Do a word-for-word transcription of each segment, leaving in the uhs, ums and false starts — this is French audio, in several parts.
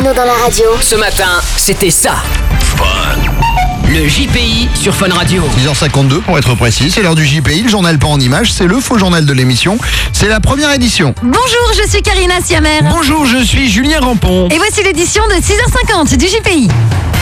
techno dans la radio. Ce matin, c'était ça. Le J P I sur Fun Radio. six heures cinquante-deux pour être précis, c'est l'heure du J P I, le journal pas en images, c'est le faux journal de l'émission. C'est la première édition. Bonjour, je suis Karina Siamer. Bonjour, je suis Julien Rampon. Et voici l'édition de six heures cinquante du J P I.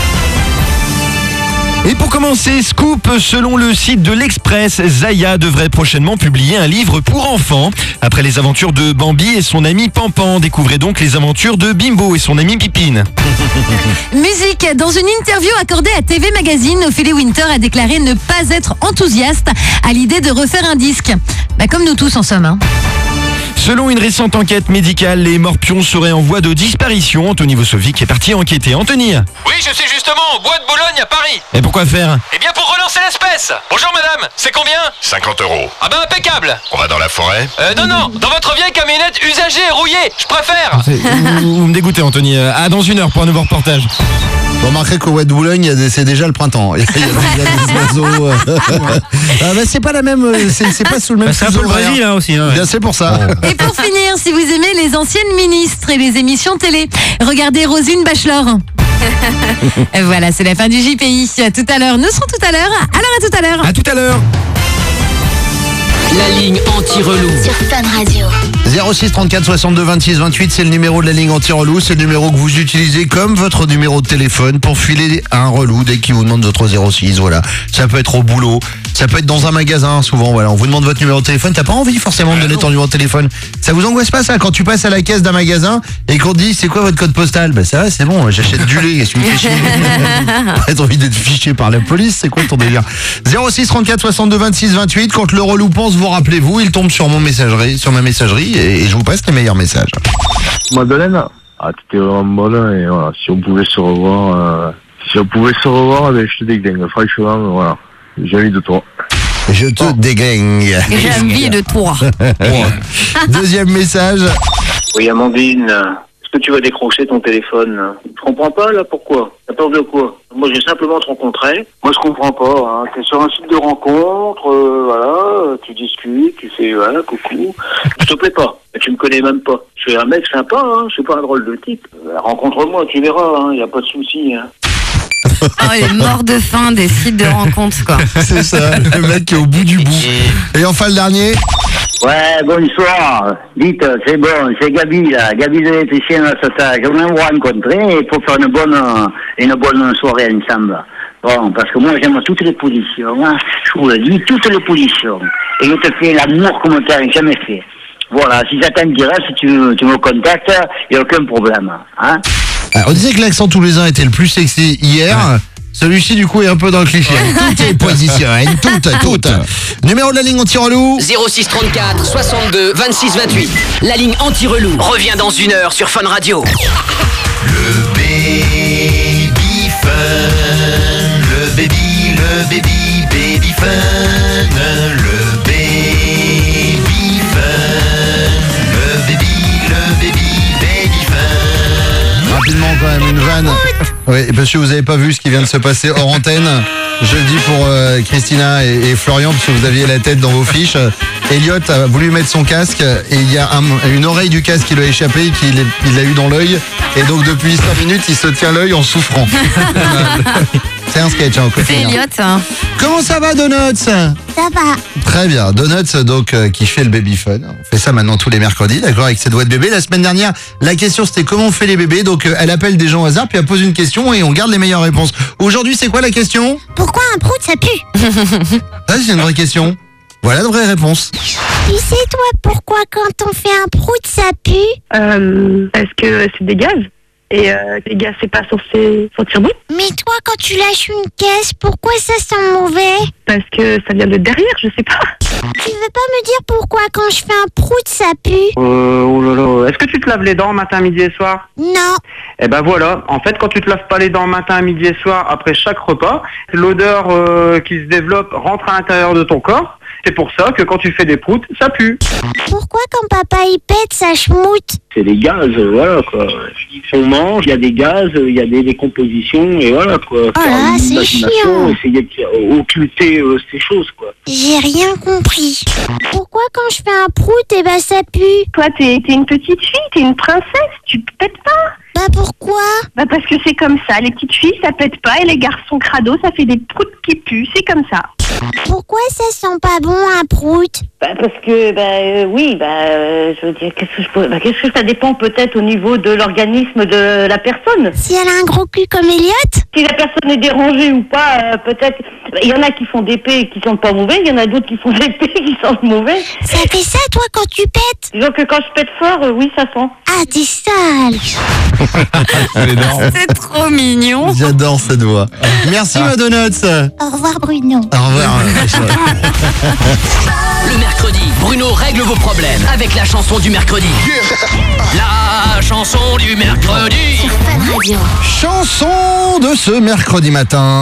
Et pour commencer, scoop, selon le site de l'Express, Zaya devrait prochainement publier un livre pour enfants. Après les aventures de Bambi et son ami Pampan, découvrez donc les aventures de Bimbo et son ami Pipine. Musique, dans une interview accordée à T V Magazine, Ophélie Winter a déclaré ne pas être enthousiaste à l'idée de refaire un disque. Bah, comme nous tous en somme. Hein. Selon une récente enquête médicale, les morpions seraient en voie de disparition. Anthony Vosovic est parti enquêter. Anthony. Oui, je suis justement au bois de Boulogne à Paris. Et pourquoi faire? Eh bien pour relancer l'espèce. Bonjour madame, c'est combien? cinquante euros. Ah bah impeccable. On va dans la forêt? Euh non, non, dans votre vieille camionnette usagée et rouillée, je préfère. Vous, vous me dégoûtez Anthony. Ah, dans une heure pour un nouveau reportage. Vous remarquerez qu'au Bois de Boulogne, c'est déjà le printemps. Il y a déjà des oiseaux. Ah bah, c'est pas la même, c'est, c'est pas sous le même. Bah, c'est un peu le Brésil hein, aussi. Hein, ouais. Bien, c'est pour ça. Et pour finir, si vous aimez les anciennes ministres et les émissions télé, regardez Roselyne Bachelor. Et voilà, c'est la fin du J P I. À tout à l'heure, nous serons tout à l'heure. Alors à tout à l'heure. À tout à l'heure. La ligne anti-relou. Sur Fun Radio. zéro six trente-quatre soixante-deux vingt-six vingt-huit, c'est le numéro de la ligne anti-relou. C'est le numéro que vous utilisez comme votre numéro de téléphone pour filer un relou dès qu'il vous demande votre zéro six. Voilà. Ça peut être au boulot, ça peut être dans un magasin, souvent. Voilà. On vous demande votre numéro de téléphone. T'as pas envie forcément de donner ton numéro de téléphone. Ça vous angoisse pas ça quand tu passes à la caisse d'un magasin et qu'on te dit c'est quoi votre code postal? Bah ça va, c'est bon, j'achète du lait. Qu'est-ce que tu me fais chier? T'as envie d'être fiché par la police? C'est quoi ton délire? zéro six trente-quatre soixante-deux vingt-six vingt-huit. Quand le relou pense, vous rappelez-vous, il tombe sur mon messagerie, sur ma messagerie et, et je vous passe les meilleurs messages. Madeleine, ah t'étais vraiment bonne et voilà, si on pouvait se revoir, euh, si on pouvait se revoir, ben, je te déglingue, franchement, voilà, j'ai envie de toi. Je te déglingue. J'ai envie de toi. Deuxième message. Oui, Amandine, est-ce que tu vas décrocher ton téléphone? Je comprends pas, là, pourquoi? T'as peur de quoi? Moi, j'ai simplement te rencontrer. Moi, je comprends pas, hein. T'es sur un site de rencontre, euh, voilà, tu discutes, tu fais, voilà, coucou. Je te plais pas, mais tu me connais même pas. Je suis un mec sympa, hein, je suis pas un drôle de type. Euh, rencontre-moi, tu verras, hein, y a pas de souci, hein. Oh, il est mort de faim des sites de rencontres, quoi. C'est ça, le mec qui est au bout du bout. Et enfin, le dernier. Ouais, bonsoir. Dites, c'est bon, c'est Gabi, là. Gabi de l'électricien à Sautage. On va vous rencontrer pour faire une bonne, une bonne soirée ensemble. Bon, parce que moi, j'aime toutes les positions, hein. Je vous le dis, toutes les positions. Et je te fais l'amour comme tu n'as jamais fait. Voilà, si ça t'intéresse, si tu, tu me contactes, il n'y a aucun problème, hein. Alors, on disait que l'accent toulousain était le plus sexy hier. Ouais. Celui-ci, du coup, est un peu dans le cliché. Toutes les positions, toutes, toutes. Numéro de la ligne anti-relou. zéro six trente-quatre soixante-deux vingt-six vingt-huit. La ligne anti-relou revient dans une heure sur Fun Radio. Le baby fun, le baby, le baby, baby fun, le baby fun, le baby, le baby, baby fun. Rapidement, quand même, une vanne. Oui, parce que vous n'avez pas vu ce qui vient de se passer hors antenne. Je le dis pour euh, Christina et, et Florian, parce que vous aviez la tête dans vos fiches. Elliot a voulu mettre son casque et il y a un, une oreille du casque qui lui a échappé et qu'il il l'a eu dans l'œil. Et donc depuis cinq minutes, il se tient l'œil en souffrant. C'est un sketch, hein, C'est Elliot. Hein. Comment ça va, Donuts? Ça va. Très bien. Donuts, donc, euh, qui fait le baby fun. On fait ça maintenant tous les mercredis, d'accord, avec cette voix de bébé. La semaine dernière, la question, c'était comment on fait les bébés. Donc, euh, elle appelle des gens au hasard, puis elle pose une question et on garde les meilleures réponses. Aujourd'hui, c'est quoi la question? Pourquoi un prout ça pue? Ah, c'est une vraie question. Voilà une vraie réponse. Tu sais, toi, pourquoi quand on fait un prout ça pue? Euh, parce que c'est des gaz. Et euh, les gaz, c'est pas censé sentir bon. Mais toi, quand tu lâches une caisse, pourquoi ça sent mauvais? Parce que ça vient de derrière, je sais pas. Tu veux pas me dire pourquoi quand je fais un prout ça pue? Euh, oh là là. Est-ce que tu te laves les dents matin, midi et soir? Non. Eh ben voilà, en fait, quand tu te laves pas les dents matin, midi et soir après chaque repas, l'odeur euh, qui se développe rentre à l'intérieur de ton corps. C'est pour ça que quand tu fais des proutes, ça pue. Pourquoi quand papa y pète, ça schmoute? C'est des gaz, voilà, quoi. On mange, il y a des gaz, il y a des décompositions, et voilà, quoi. Oh là, c'est chiant. Essayer d'occulter euh, ces choses, quoi. J'ai rien compris. Pourquoi quand je fais un prout, eh ben ça pue? Toi, t'es, t'es une petite fille, t'es une princesse, tu pètes pas. Bah Pourquoi? Bah parce que c'est comme ça. Les petites filles, ça pète pas, et les garçons crado, ça fait des proutes qui puent. C'est comme ça. Pourquoi ça sent pas bon un prout? Bah parce que, bah euh, oui, bah euh, je veux dire, qu'est-ce que je peux... Bah, qu'est-ce que ça dépend peut-être au niveau de l'organisme de la personne. Si elle a un gros cul comme Elliot? Si la personne est dérangée ou pas, euh, peut-être... Il y en a qui font des pets qui sentent pas mauvais, il y en a d'autres qui font des pets qui sentent mauvais. Ça fait ça, toi, quand tu pètes? Disons que quand je pète fort, euh, oui, ça sent. Ah, t'es sale. C'est trop mignon. J'adore cette voix. Merci, ma Donuts. Au revoir, Bruno. Au revoir. Le mercredi, Bruno règle vos problèmes avec la chanson du mercredi. La chanson du mercredi. Sur Fun Radio. Chanson de ce mercredi matin.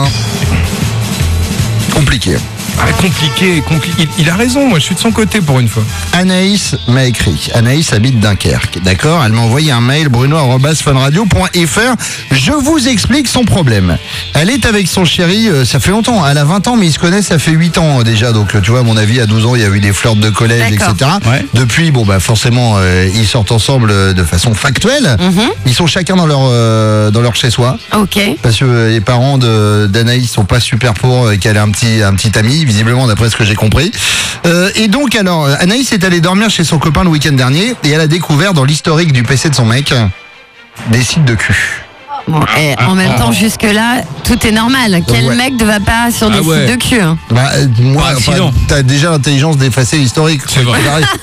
Compliqué. Ah, compliqué, compliqué. Il, il a raison, moi je suis de son côté pour une fois. Anaïs m'a écrit. Anaïs habite Dunkerque, d'accord? Elle m'a envoyé un mail, bruno arobase funradio point f r. Je vous explique son problème. Elle est avec son chéri, euh, ça fait longtemps, elle a vingt ans, mais ils se connaissent, ça fait huit ans euh, déjà. Donc euh, tu vois, à mon avis, à douze ans, il y a eu des flirts de collège, D'accord. et cetera. Ouais. Depuis, bon bah forcément, euh, ils sortent ensemble euh, de façon factuelle. Mhm. Ils sont chacun dans leur, euh, dans leur chez-soi. Ok. Parce que euh, les parents de- d'Anaïs sont pas super pour euh, qu'elle ait un petit, un petit ami, visiblement d'après ce que j'ai compris. Euh, et donc alors, euh, Anaïs est allée dormir chez son copain le week-end dernier et elle a découvert dans l'historique du P C de son mec des sites de cul. Bon, et en même temps, jusque-là, tout est normal. Quel Ouais. mec ne va pas sur des Ah ouais. sites de cul, hein? Bah, euh, moi, Pas enfin, accident. t'as déjà l'intelligence d'effacer l'historique. C'est vrai.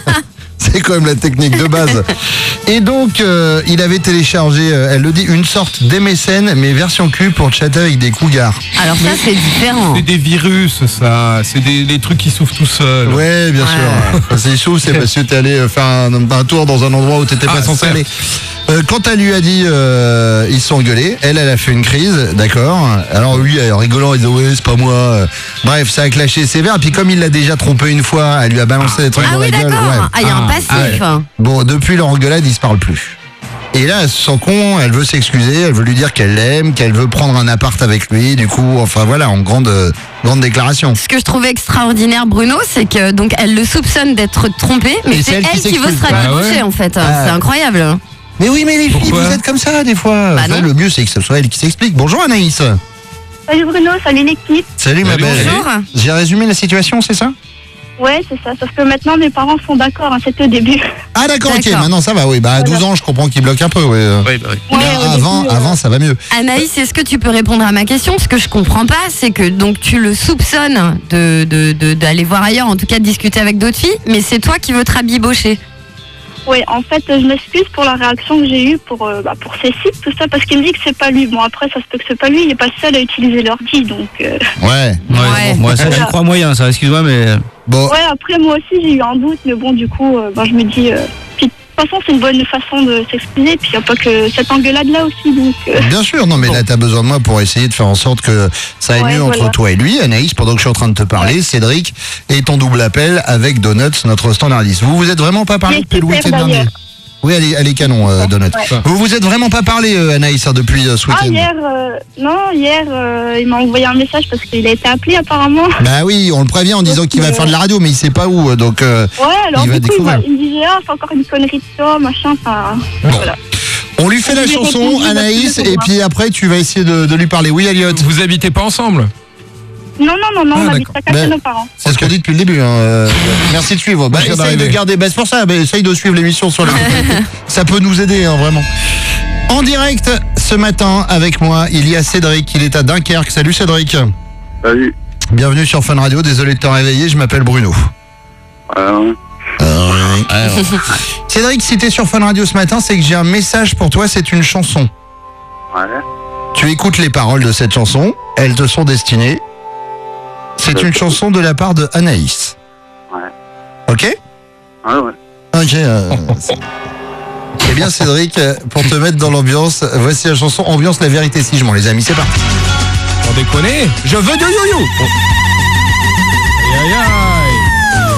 C'est quand même la technique de base. Et donc, euh, il avait téléchargé, euh, elle le dit, une sorte d'M S N, mais version cul pour chatter avec des cougars. Alors ça, c'est différent. C'est des virus, ça. C'est des, des trucs qui s'ouvrent tout seuls. Ouais, bien sûr. Quand c'est chaud, c'est parce que t'es allé euh, faire un, un tour dans un endroit où t'étais pas Ah, censé certes. aller. Euh, quand elle lui a dit, euh, ils se sont engueulés, elle, elle a fait une crise, d'accord. Alors lui, en rigolant, il disait, ouais, c'est pas moi. Euh, Bref, ça a clashé sévère. Et puis comme il l'a déjà trompé une fois, elle lui a balancé des trucs Ah dans oui, la gueule. d'accord. ouais. Ah, il y a un Ah, passif. ouais. Bon, depuis leur engueulade, ils se parlent plus. Et là, elle se sent con, elle veut s'excuser, elle veut lui dire qu'elle l'aime, qu'elle veut prendre un appart avec lui, du coup, enfin voilà, en grande, euh, grande déclaration. Ce que je trouvais extraordinaire, Bruno, c'est que donc elle le soupçonne d'être trompée, mais Et c'est elle, qui veut s'excuse. se raccrocher, Ah ouais. en fait. Ah. C'est incroyable. Mais oui, mais les filles, Pourquoi vous êtes comme ça, des fois. Bah Enfin, non. le mieux, c'est que ce soit elle qui s'explique. Bonjour Anaïs. Salut Bruno, salut l'équipe. Salut ma Salut, belle. bonjour. J'ai résumé la situation, c'est ça? Ouais, c'est ça. Sauf que maintenant, mes parents sont d'accord. Hein, c'était au début. Ah d'accord, ok, D'accord. maintenant ça va, oui. Bah à douze ans, je comprends qu'il bloque un peu, oui. Oui, bah oui. Mais Ouais, au avant, début, euh, avant, ça va mieux. Anaïs, est-ce que tu peux répondre à ma question? Ce que je comprends pas, c'est que donc tu le soupçonnes de, de, de- d'aller voir ailleurs, en tout cas de discuter avec d'autres filles, mais c'est toi qui veux te rabibocher. Oui, en fait, je m'excuse pour la réaction que j'ai eue pour, euh, bah, pour ces sites, tout ça, parce qu'il me dit que c'est pas lui. Bon, après, ça se peut que c'est pas lui, il est pas seul à utiliser l'ordi, donc... euh, Ouais. Ouais. Moi, ça, j'y Voilà. crois moyen, ça, excuse-moi, mais. Bon, Ouais, après, moi aussi, j'ai eu un doute, mais bon, du coup, euh, bah, je me dis... euh, Puis, de toute façon, c'est une bonne façon de s'excuser, puis il n'y a pas que cette engueulade-là aussi, donc... euh, bien sûr, non mais là t'as besoin de moi pour essayer de faire en sorte que ça aille Ouais, mieux entre voilà. toi et lui. Anaïs, pendant que je suis en train de te parler, Cédric est en double appel avec Donuts, notre standardiste. Vous vous êtes vraiment pas parlé Il est depuis le super, week-end dernier? d'ailleurs. Oui, elle est, elle est canon, euh, Donuts. Ouais. Vous vous êtes vraiment pas parlé, euh, Anaïs, hein, depuis euh, ce Ah, week-end? hier, euh, non, hier, euh, il m'a envoyé un message parce qu'il a été appelé apparemment. Bah oui, on le prévient en disant qu'il va faire de la radio, mais il sait pas où, euh, donc euh, Ouais, alors il va du coup, il, m'a- découvrir. il me disait, ah, c'est encore une connerie de toi, machin, enfin, voilà. On lui fait la Je lui ai chanson, répondu, Anaïs, bah, tu et le puis après tu vas essayer de, de lui parler. Oui, Elliot? Vous habitez pas ensemble? Non, non, non, non, Ah, on habite d'accord. chacun chez Ben, nos parents. C'est ce qu'on dit depuis le début. Hein. euh, Merci de suivre. Bah, Je viens essaye de d'arriver. garder. Bah, c'est pour ça. Bah, essaye de suivre l'émission sur le. Ça peut nous aider, hein, vraiment. En direct ce matin avec moi, il y a Cédric. Il est à Dunkerque. Salut Cédric. Salut. Bienvenue sur Fun Radio. Désolé de te réveiller. Je m'appelle Bruno. Euh, Euh, Cédric, si t'es sur Fun Radio ce matin, c'est que j'ai un message pour toi. C'est une chanson. ouais. Tu écoutes les paroles de cette chanson. Elles te sont destinées. C'est une chanson de la part de Anaïs. Ouais. Ok? Ah ouais. Ok. euh, c'est- Eh bien Cédric, euh, pour te mettre dans l'ambiance, voici la chanson Ambiance la vérité si je m'en les amis, c'est parti. Sans déconner. Je veux de yo-yo. Oh. Aïe, aïe, aïe.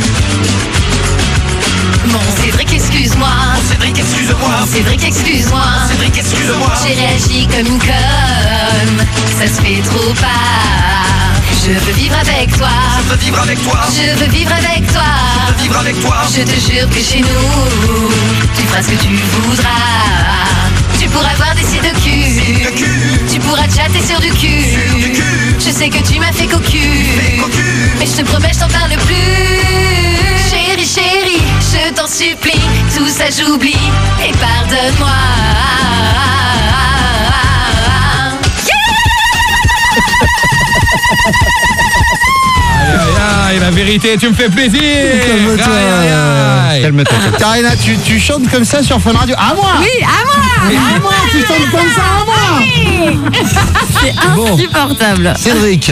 Mon Cédric, excuse-moi. Cédric, excuse-moi. Cédric, excuse-moi. Cédric, excuse-moi. J'ai réagi comme une conne. Ça se fait trop pas. Je veux vivre avec toi. Je veux vivre avec toi. Je veux vivre avec toi. Je veux vivre avec toi. Je te jure que chez nous, tu feras ce que tu voudras. Tu pourras voir des sites de cul. Tu pourras chatter sur du cul. Je sais que tu m'as fait cocu, mais je te promets, je t'en parle plus. Chérie, chérie, je t'en supplie, tout ça j'oublie et pardonne-moi. Aïe, aïe, aïe, la vérité, tu me fais plaisir. Calme-toi. Aïe, aïe, aïe. Calme-toi. Karina, tu, tu chantes comme ça sur Fun Radio? À moi. Oui, à moi. À moi, tu chantes comme ça à moi. C'est insupportable. Cédric.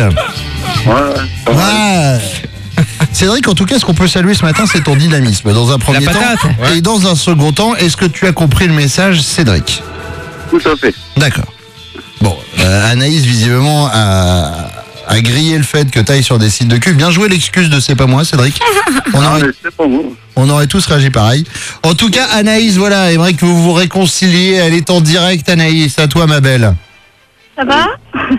Ouais. Ouais. Cédric, en tout cas, ce qu'on peut saluer ce matin, c'est ton dynamisme. Dans un premier La temps, patate. Ouais. et dans un second temps, est-ce que tu as compris le message, Cédric? Tout à fait. D'accord. Bon, euh, Anaïs, visiblement, a, a grillé le fait que tu ailles sur des sites de cul. Bien joué l'excuse de c'est pas moi, Cédric. On Non, aurait, mais c'est pas vous. on aurait tous réagi pareil. En tout cas, Anaïs, voilà, aimerait que vous vous réconciliez. Elle est en direct, Anaïs. À toi, ma belle. Ça va?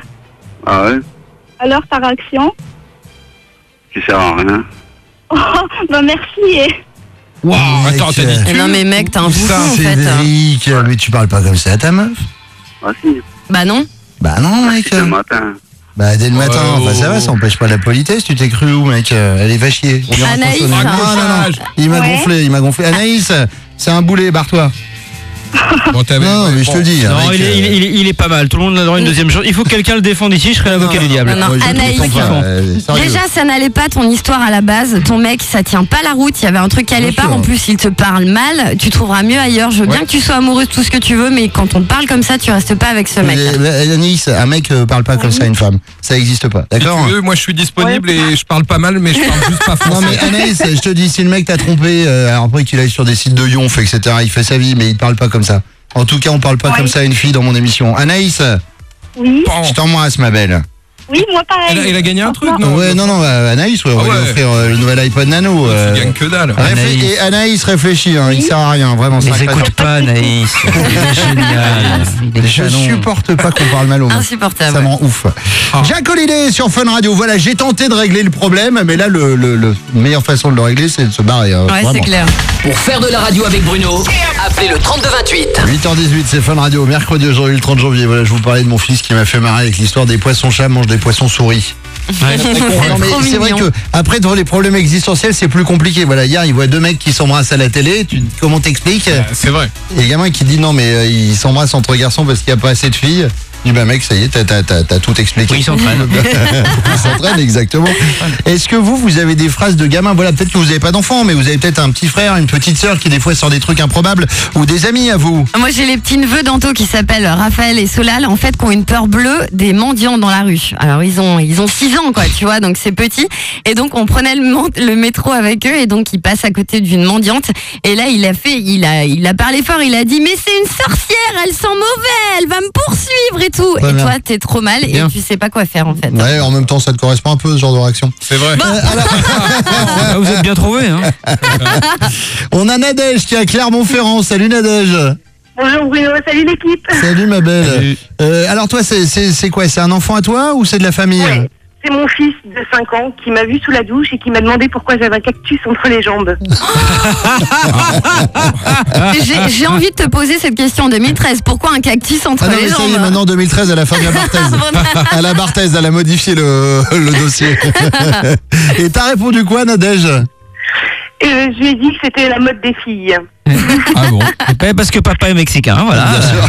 Ah ouais? Alors, ta réaction? Qui sert à rien. Oh, bah merci. Et... Wow, attends, t'as dit Eh tu non mais mec, t'as un bouffon en fait. Cédric, mais tu parles pas comme ça à ta meuf? Ah si. Bah non. Bah non, mec. C'est le matin. Bah dès le matin, Oh. enfin ça va, ça empêche pas la politesse. Tu t'es cru où, mec? Elle est va chier. On ira Anaïs, consommer. hein. Non, non, non. Il m'a Ouais. gonflé, il m'a gonflé. Anaïs, c'est un boulet, barre-toi. Bon, t'avais- Non, mais je te dis. Non, avec, il est, il, est, il est- il est pas mal. Tout le monde a droit à une deuxième chance. Il faut que quelqu'un le défende ici. Je serai l'avocat du diable. Non, non, Ouais, je Anaïs. comprends pas, euh, sérieux. Déjà, ça n'allait pas ton histoire à la base. Ton mec, ça tient pas la route. Il y avait un truc qui allait Bien pas. sûr. En plus, il te parle mal. Tu trouveras mieux ailleurs. Je veux bien Ouais. que tu sois amoureuse, tout ce que tu veux, mais quand on te parle comme ça, tu restes pas avec ce mec. Mais, Anaïs, un mec euh, parle pas comme ça à une femme. Ça existe pas, Si d'accord? tu veux, moi je suis disponible et je parle pas mal, mais je parle juste pas Non français. mais Anaïs, je te dis, si le mec t'a trompé, euh, alors après qu'il aille sur des sites de yonf, et cetera, il fait sa vie, mais il parle pas comme ça. En tout cas, on parle pas Ouais. comme ça à une fille dans mon émission. Anaïs, Oui, Bon. je t'embrasse, ma belle. oui, moi pareil. Elle a, elle a gagné un truc, non? ouais, non, non, bah, Anaïs, ouais, on Ah va lui ouais. offrir euh, le nouvel iPod Nano. euh. Tu gagnes que dalle. Réflé- Anaïs. Et Anaïs réfléchit, hein, il sert à rien, vraiment. Mais ça écoute reste- pas, Anaïs. C'est génial. Il est Je canon. supporte pas qu'on parle mal au monde. Insupportable. Ça me rend ouf. Ah. Jacques Holiday sur Fun Radio. Voilà, j'ai tenté de régler le problème, mais là, le, le, le meilleure façon de le régler, c'est de se barrer. hein, Ouais, vraiment. c'est clair. Pour faire de la radio avec Bruno, appelez le trente-deux vingt-huit. huit heures dix-huit, c'est Fun Radio. Mercredi, aujourd'hui, le trente janvier. Voilà, je vous parlais de mon fils qui m'a fait marrer avec l'histoire des poissons-chats mangent des poissons-souris. Non, mais Trop c'est vrai mignon. que après devant les problèmes existentiels, c'est plus compliqué. Voilà, hier, il voit deux mecs qui s'embrassent à la télé. Tu, comment t'expliques? Euh, C'est vrai. Et le gamin qui dit non, mais euh, ils s'embrassent entre garçons parce qu'il n'y a pas assez de filles. Je dis bah mec, ça y est, t'as, t'as, t'as, t'as tout expliqué. Oui, il s'entraîne. Il s'entraîne, exactement. Est-ce que vous, vous avez des phrases de gamin? Voilà, peut-être que vous n'avez pas d'enfant, mais vous avez peut-être un petit frère, une petite sœur qui des fois sort des trucs improbables, ou des amis à vous. Moi, j'ai les petits neveux d'Anto qui s'appellent Raphaël et Solal, en fait, qui ont une peur bleue des mendiants dans la rue. Alors, ils ont ils ont six ans, quoi, tu vois, donc c'est petit. Et donc, on prenait le, mon- le métro avec eux, et donc, ils passent à côté d'une mendiante. Et là, il a fait, il a, il a parlé fort, il a dit, mais c'est une sorcière, elle sent mauvais, elle va me poursuivre et tout. Très et bien. toi, t'es trop mal, Bien. et tu sais pas quoi faire, en fait. Ouais, en même temps, ça te correspond un peu, ce genre de réaction. C'est vrai. Ah, vous êtes bien trouvé, hein. On a Nadège qui est à Clermont-Ferrand. Salut Nadège. Bonjour Bruno, salut l'équipe. Salut ma belle. Salut. Euh, alors toi, c'est, c'est, c'est quoi? C'est un enfant à toi ou c'est de la famille? Ouais. C'est mon fils de cinq ans qui m'a vu sous la douche et qui m'a demandé pourquoi j'avais un cactus entre les jambes. J'ai j'ai envie de te poser cette question en deux mille treize. Pourquoi un cactus entre Ah non, les mais ça y est, jambes maintenant deux mille treize, à la fin de la Barthez. À la Barthez, elle a modifié le, le dossier. Et t'as répondu quoi, Nadège? Et euh, je lui ai dit que c'était la mode des filles. Ah bon? Ouais, parce que papa est mexicain, voilà. Bien sûr.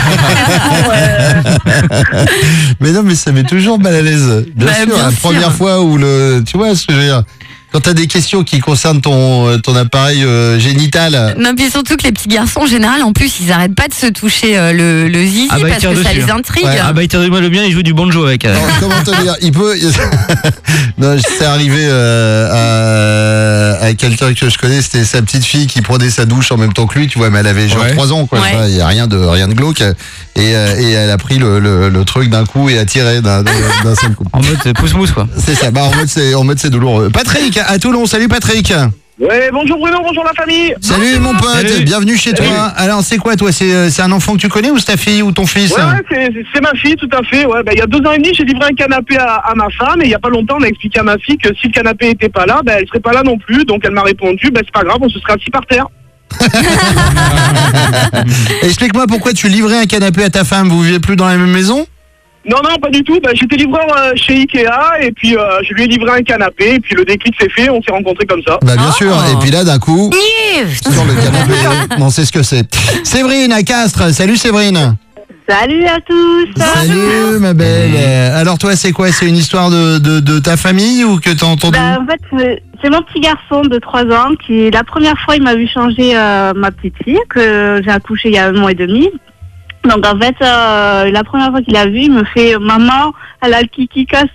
Mais non, mais ça met toujours mal à l'aise. Bien Bah, sûr, bien la sûr. première fois où le. Tu vois ce que je veux dire? Quand t'as des questions qui concernent ton, ton appareil euh, génital. Non, puis surtout que les petits garçons, en général, en plus, ils arrêtent pas de se toucher euh, le, le zizi Ah bah, il parce tire que ça dessus, les hein. intrigue. Ouais. Ah bah il tire de moi le bien, il joue du banjo avec. euh. Alors, comment te dire? Il peut. Non, c'est arrivé euh, à, à quelqu'un que je connais, c'était sa petite fille qui prenait sa douche en même temps que lui, tu vois, mais elle avait genre Ouais. trois ans, quoi. Ouais. tu vois, Il y a rien de rien de glauque. Et, euh, et elle a pris le, le, le truc d'un coup et a tiré d'un, d'un, d'un seul coup. En mode euh, pouce-mousse, quoi. C'est ça. Bah en mode c'est en mode c'est douloureux. Patrick à Toulon. Salut Patrick. Ouais, bonjour Bruno, bonjour la famille. Salut mon pote. Salut. Bienvenue chez Salut. toi. Alors c'est quoi toi? C'est euh, c'est un enfant que tu connais ou c'est ta fille ou ton fils? Ouais, ouais, c'est c'est ma fille, tout à fait. Ouais, bah, il y a deux ans et demi, j'ai livré un canapé à, à ma femme et il y a pas longtemps, on a expliqué à ma fille que si le canapé était pas là, bah, elle serait pas là non plus. Donc elle m'a répondu, bah, c'est pas grave, on se serait assis par terre. Explique-moi pourquoi tu livrais un canapé à ta femme. Vous vivez plus dans la même maison ? Non, non, pas du tout. Bah, j'étais livreur euh, chez Ikea et puis euh, je lui ai livré un canapé et puis le déclic s'est fait, on s'est rencontrés comme ça. Bah bien sûr, et puis là d'un coup, sur le canapé, on sait ce que c'est. Séverine à Castres, salut Séverine. Salut à tous. Salut ma belle. Euh, Alors toi c'est quoi ? C'est une histoire de, de, de ta famille ou que t'as entendu ? Bah, en fait, c'est- c'est mon petit garçon de trois ans qui, la première fois, il m'a vu changer euh, ma petite fille, que j'ai accouchée il y a un mois et demi. Donc en fait, euh, la première fois qu'il a vu, il me fait « Maman, elle a le kiki cassé !»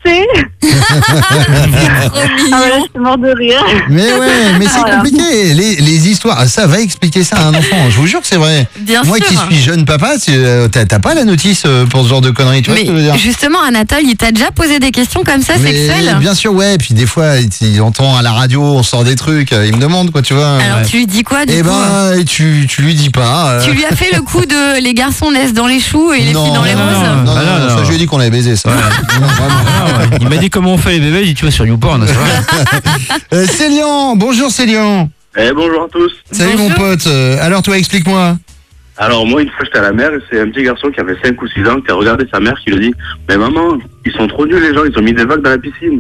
Ah ouais, là, j'étais mort de rire. Mais ouais, mais c'est Voilà. compliqué. Les, les histoires, ça va expliquer ça à un enfant. Je vous jure que c'est vrai. Bien Moi sûr. qui suis jeune papa, tu- euh, t'as t'as pas la notice euh, pour ce genre de conneries. Tu vois ce que je veux Mais dire ? justement, Anatole, il t'a déjà posé des questions comme ça, Mais sexuelles ? bien sûr, ouais. Puis des fois, il, il entend à la radio, on sort des trucs. euh, Il me demande quoi, tu vois. Alors tu lui dis quoi du Eh coup ben, et tu, tu lui dis pas. euh. Tu lui as fait le coup de les garçons naissent dans les choux et les Non, filles dans les non, roses non, non, Ah, non, non, ça non. je lui ai dit qu'on avait baisé ça. Non, vraiment. Il m'a dit comment on fait les bébés, il dit tu vas sur YouPorn, c'est vrai. Euh, Célian, bonjour Célian. Eh, bonjour à tous. Salut mon pote. Euh, alors toi, explique-moi. Alors moi, une fois j'étais à la mer et c'est un petit garçon qui avait cinq ou six ans qui a regardé sa mère qui lui dit « Mais maman, ils sont trop nuls les gens, ils ont mis des vagues dans la piscine.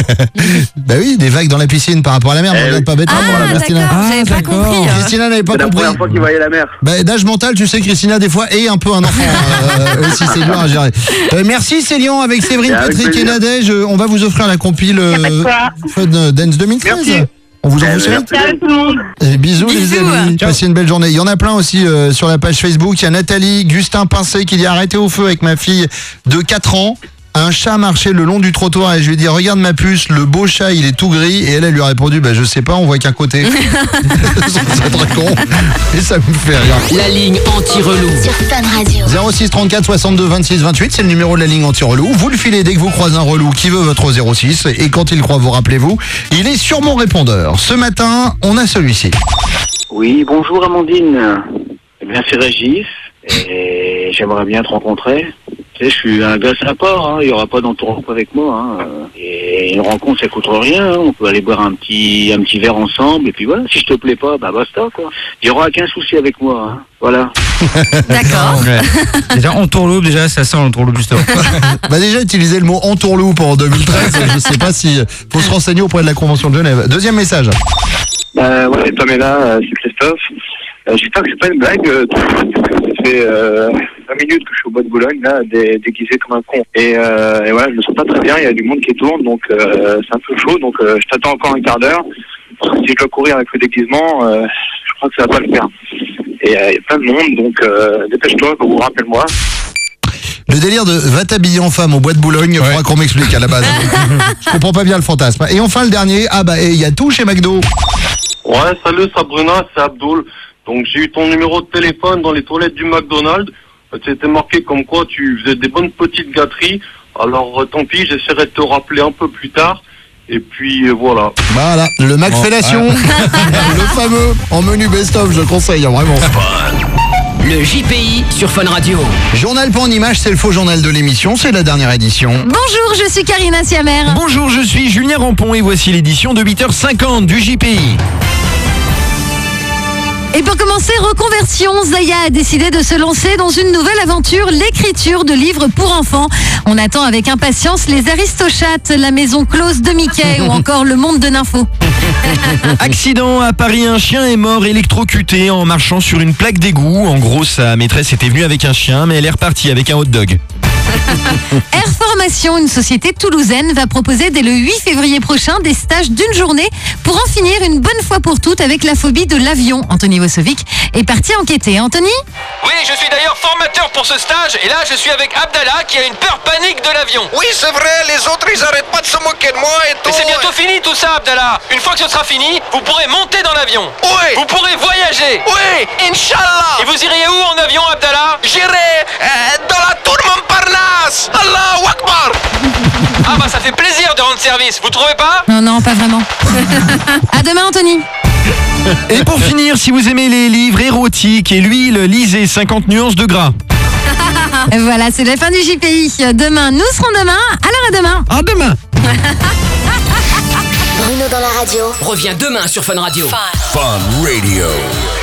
Bah oui, des vagues dans la piscine par rapport à la mer. Eh On regarde oui. pas bêtement pour la Ah Christina. d'accord, j'avais pas compris. hein. Christina n'avait » pas C'est la compris. première fois qu'il voyait la mer. Bah, d'âge mental, tu sais, Christina, des fois, est un peu un enfant euh, aussi, c'est dur à gérer. Euh, merci Célian, avec Séverine, Et avec Patrick et plaisir. Nadège, euh, on va vous offrir la compile Y a pas de euh, quoi. Fun Dance deux mille treize. Merci. On vous Eh, envoie ça. merci. Salut tout le monde. Et bisous, Bisous. les amis, passez une belle journée. Il y en a plein aussi euh, sur la page Facebook. Il y a Nathalie, Gustin Pincé qui dit arrêtez au feu avec ma fille de quatre ans. Un chat marchait le long du trottoir et je lui ai dit regarde ma puce, le beau chat il est tout gris et elle elle lui a répondu bah je sais pas, on voit qu'un côté. C'est très con et ça me fait rire. La ligne anti-relou. Sur Fun Radio. zéro six trente-quatre soixante-deux vingt-six vingt-huit, c'est le numéro de la ligne anti-relou. Vous le filez dès que vous croisez un relou qui veut votre zéro six et quand il croit vous rappelez-vous, il est sur mon répondeur. Ce matin, on a celui-ci. Oui, bonjour Amandine. Eh bien, c'est Régis et j'aimerais bien te rencontrer. Tu sais, je suis un gars sympa, hein, il n'y aura pas d'entourloupe avec moi. Hein. Et une rencontre, ça coûte rien. Hein. On peut aller boire un petit un petit verre ensemble et puis voilà, si je te plais pas, bah basta quoi. Il n'y aura aucun souci avec moi. Hein. Voilà. D'accord. Ouais. Déjà, entourloupe, déjà, ça sent l'entourloupe justement. Bah déjà utiliser le mot entourloupe en deux mille treize, je sais pas si faut se renseigner auprès de la Convention de Genève. Deuxième message. Euh, ouais, Pamela, euh, c'est Christophe. Euh, J'espère que c'est pas une blague. Euh, ça fait euh, vingt minutes que je suis au bois de Boulogne, là, dé- déguisé comme un con. Et, euh, et voilà, je me sens pas très bien, il y a du monde qui tourne, donc euh, c'est un peu chaud, donc euh, je t'attends encore un quart d'heure. Si je dois courir avec le déguisement, euh, je crois que ça va pas le faire. Et euh, il y a plein de monde, donc euh, dépêche-toi, ou rappelle-moi. Le délire de va t'habiller en femme au bois de Boulogne, il faudra qu'on m'explique à la base. Je comprends pas bien le fantasme. Et enfin le dernier, ah bah il y a tout chez McDo. Ouais, salut Sabrina, c'est Abdoul. Donc j'ai eu ton numéro de téléphone dans les toilettes du McDonald's. C'était marqué comme quoi tu faisais des bonnes petites gâteries. Alors euh, tant pis, j'essaierai de te rappeler un peu plus tard. Et puis euh, voilà. Voilà, le Mac Fellation, le fameux en menu best-of, je le conseille, hein, vraiment. Le J P I sur Fun Radio. Journal pas en image, c'est le faux journal de l'émission, c'est la dernière édition. Bonjour, je suis Karina Siamer. Bonjour, je suis Julien Rampon et voici l'édition de huit heures cinquante du J P I. Et pour commencer, reconversion, Zaya a décidé de se lancer dans une nouvelle aventure, l'écriture de livres pour enfants. On attend avec impatience les Aristochates, la maison close de Mickey ou encore le monde de Nympho. Accident à Paris, un chien est mort électrocuté en marchant sur une plaque d'égout. En gros, sa maîtresse était venue avec un chien, mais elle est repartie avec un hot dog. Air Formation, une société toulousaine, va proposer dès le huit février prochain des stages d'une journée pour en finir une bonne fois pour toutes avec la phobie de l'avion. Anthony Vosovic est parti enquêter. Anthony ? Oui, je suis d'ailleurs formateur pour ce stage et là je suis avec Abdallah qui a une peur panique de l'avion. Oui, c'est vrai, les autres ils arrêtent pas de se moquer de moi et tout. Mais c'est bientôt fini tout ça, Abdallah. Une fois que ce sera fini, vous pourrez monter dans l'avion. Oui. Vous pourrez voyager. Oui, Inch'Allah. Et vous iriez où en avion, Abdallah? J'irai euh, dans la tour Montparnasse. Allahu Akbar. Ah bah ça fait plaisir de rendre service, vous trouvez pas? Non, non, pas vraiment. À demain, Anthony. Et pour finir, si vous aimez les livres érotiques et l'huile, lisez cinquante nuances de gras. Voilà, c'est la fin du J P I. Demain, nous serons demain. Alors à demain. À demain. Bruno dans la radio. Reviens demain sur Fun Radio. Fun Radio.